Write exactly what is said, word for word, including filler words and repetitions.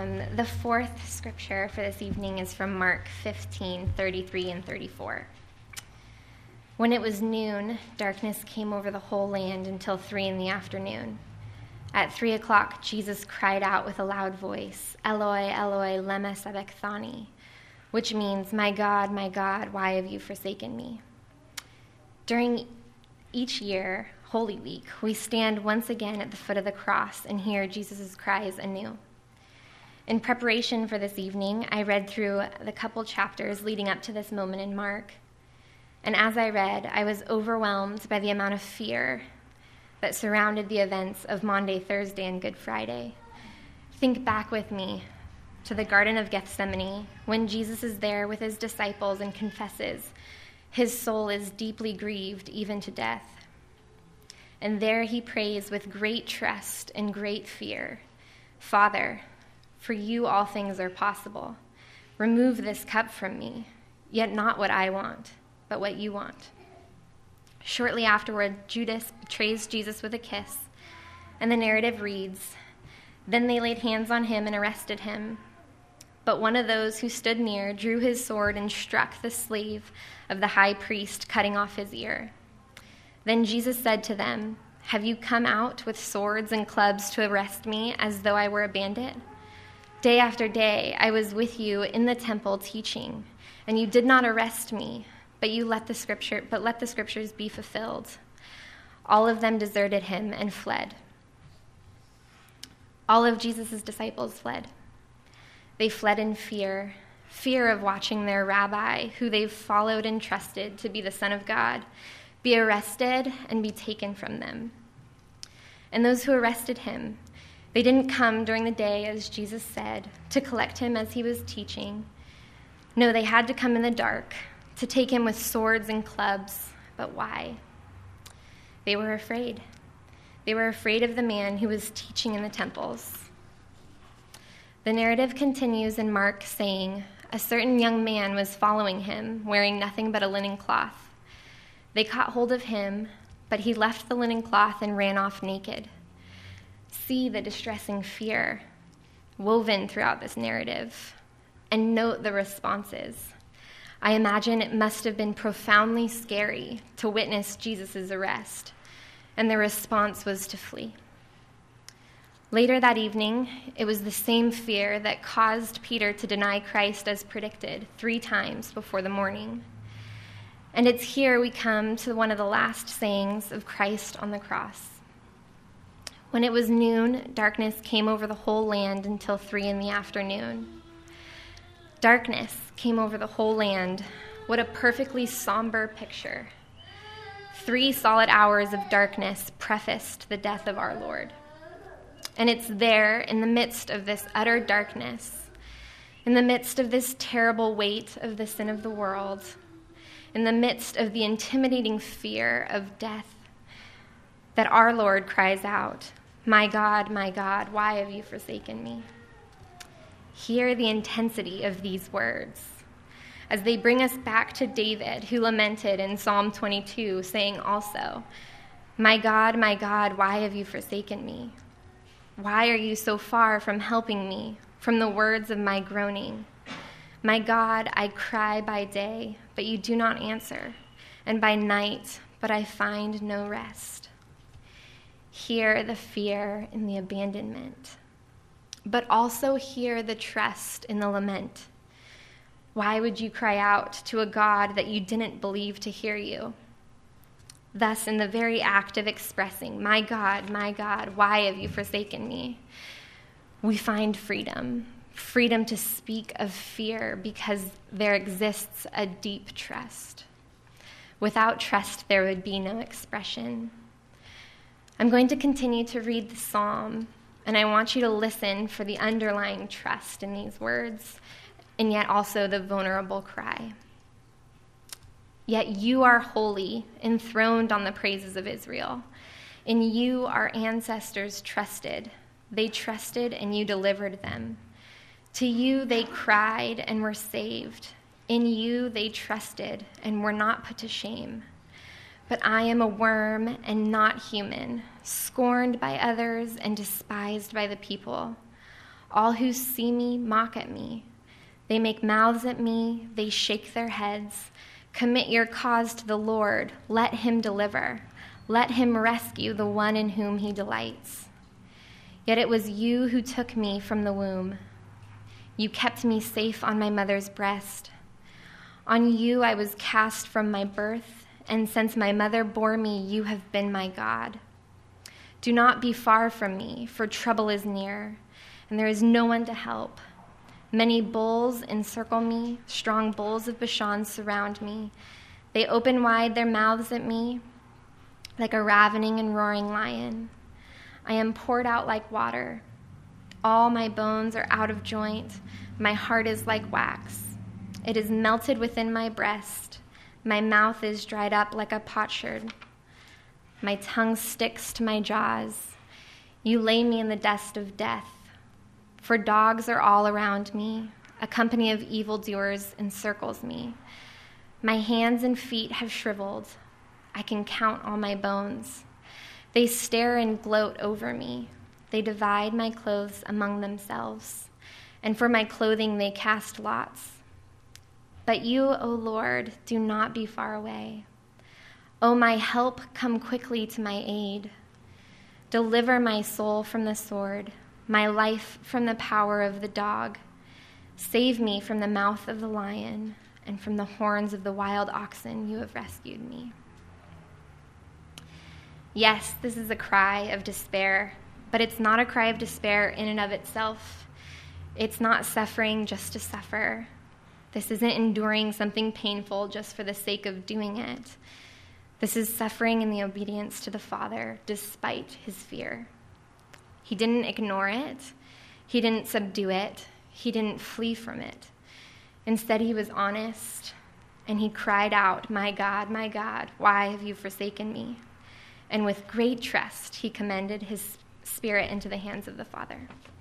Um, the fourth scripture for this evening is from Mark fifteen, thirty-three and thirty-four. When it was noon, darkness came over the whole land until three in the afternoon. At three o'clock, Jesus cried out with a loud voice, "Eloi, Eloi, lema sabachthani," which means, "My God, my God, why have you forsaken me?" During each year, Holy Week, we stand once again at the foot of the cross and hear Jesus' cries anew. In preparation for this evening, I read through the couple chapters leading up to this moment in Mark. And as I read, I was overwhelmed by the amount of fear that surrounded the events of Maundy, Thursday, and Good Friday. Think back with me to the Garden of Gethsemane when Jesus is there with his disciples and confesses his soul is deeply grieved even to death. And there he prays with great trust and great fear, "Father, for you all things are possible. Remove this cup from me, yet not what I want, but what you want." Shortly afterward, Judas betrays Jesus with a kiss, and the narrative reads, "Then they laid hands on him and arrested him. But one of those who stood near drew his sword and struck the slave of the high priest, cutting off his ear. Then Jesus said to them, 'Have you come out with swords and clubs to arrest me as though I were a bandit? Day after day I was with you in the temple teaching, and you did not arrest me, but you let the scripture, but let the scriptures be fulfilled.' All of them deserted him and fled." All of Jesus' disciples fled. They fled in fear, fear of watching their rabbi, who they've followed and trusted to be the Son of God, be arrested and be taken from them. And those who arrested him, they didn't come during the day, as Jesus said, to collect him as he was teaching. No, they had to come in the dark, to take him with swords and clubs. But why? They were afraid. They were afraid of the man who was teaching in the temples. The narrative continues in Mark saying, "A certain young man was following him, wearing nothing but a linen cloth. They caught hold of him, but he left the linen cloth and ran off naked." See the distressing fear woven throughout this narrative, and note the responses. I imagine it must have been profoundly scary to witness Jesus' arrest, and the response was to flee. Later that evening, it was the same fear that caused Peter to deny Christ as predicted three times before the morning. And it's here we come to one of the last sayings of Christ on the cross. When it was noon, darkness came over the whole land until three in the afternoon. Darkness came over the whole land. What a perfectly somber picture. Three solid hours of darkness prefaced the death of our Lord. And it's there, in the midst of this utter darkness, in the midst of this terrible weight of the sin of the world, in the midst of the intimidating fear of death, that our Lord cries out, "My God, my God, why have you forsaken me?" Hear the intensity of these words as they bring us back to David, who lamented in Psalm twenty-two, saying also, "My God, my God, why have you forsaken me? Why are you so far from helping me, from the words of my groaning? My God, I cry by day, but you do not answer, and by night, but I find no rest." Hear the fear in the abandonment, but also hear the trust in the lament. Why would you cry out to a God that you didn't believe to hear you? Thus, in the very act of expressing, "My God, my God, why have you forsaken me?" we find freedom, freedom to speak of fear because there exists a deep trust. Without trust, there would be no expression. I'm going to continue to read the psalm, and I want you to listen for the underlying trust in these words, and yet also the vulnerable cry. "Yet you are holy, enthroned on the praises of Israel. In you our ancestors trusted. They trusted, and you delivered them. To you they cried and were saved. In you they trusted and were not put to shame. But I am a worm and not human, scorned by others and despised by the people. All who see me mock at me. They make mouths at me. They shake their heads. Commit your cause to the Lord. Let him deliver. Let him rescue the one in whom he delights. Yet it was you who took me from the womb. You kept me safe on my mother's breast. On you I was cast from my birth, and since my mother bore me, you have been my God. Do not be far from me, for trouble is near, and there is no one to help. Many bulls encircle me, strong bulls of Bashan surround me. They open wide their mouths at me like a ravening and roaring lion. I am poured out like water. All my bones are out of joint. My heart is like wax. It is melted within my breast. My mouth is dried up like a potsherd. My tongue sticks to my jaws. You lay me in the dust of death. For dogs are all around me. A company of evildoers encircles me. My hands and feet have shriveled. I can count all my bones. They stare and gloat over me. They divide my clothes among themselves, and for my clothing they cast lots. But you, O Lord, do not be far away. O my help, come quickly to my aid. Deliver my soul from the sword, my life from the power of the dog. Save me from the mouth of the lion, and from the horns of the wild oxen you have rescued me. Yes, this is a cry of despair, but it's not a cry of despair in and of itself. It's not suffering just to suffer. This isn't enduring something painful just for the sake of doing it. This is suffering in the obedience to the Father despite his fear. He didn't ignore it. He didn't subdue it. He didn't flee from it. Instead, he was honest, and he cried out, "My God, my God, why have you forsaken me?" And with great trust, he commended his spirit into the hands of the Father.